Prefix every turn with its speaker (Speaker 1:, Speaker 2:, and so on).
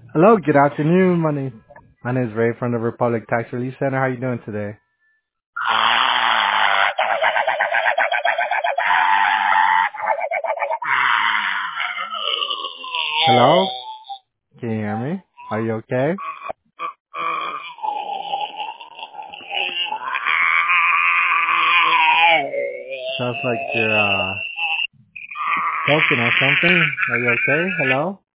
Speaker 1: Hello, good afternoon. My name is Ray from the Republic Tax Relief Center. How are you doing today? Hello? Can you hear me? Are you okay? Sounds like you're choking or something. Are you okay? Hello?